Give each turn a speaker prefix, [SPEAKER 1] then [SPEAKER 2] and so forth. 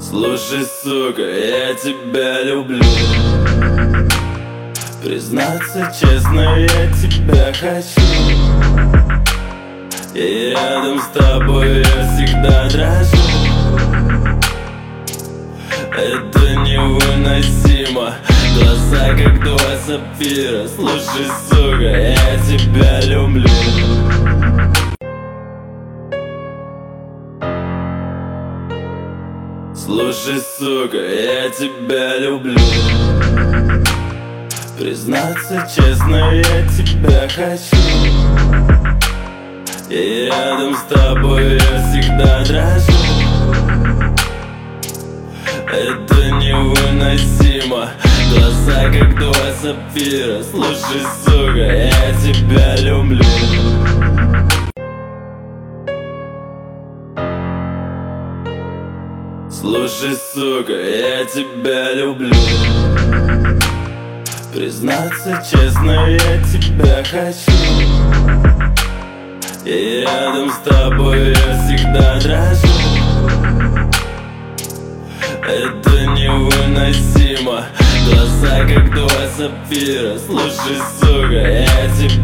[SPEAKER 1] Слушай, сука, я тебя люблю. Признаться честно, я тебя хочу. И рядом с тобой я всегда дрожу. Это невыносимо. Глаза как два сапфира. Слушай, сука, я тебя люблю. Слушай, сука, я тебя люблю. Признаться честно, я тебя хочу. И рядом с тобой я всегда дрожу. Это невыносимо. Глаза как два сапфира. Слушай, сука, я тебя люблю. Слушай, сука, я тебя люблю. Признаться честно, я тебя хочу. И рядом с тобой я всегда дрожу. Это невыносимо. Глаза как два сапфира. Слушай, сука, я тебя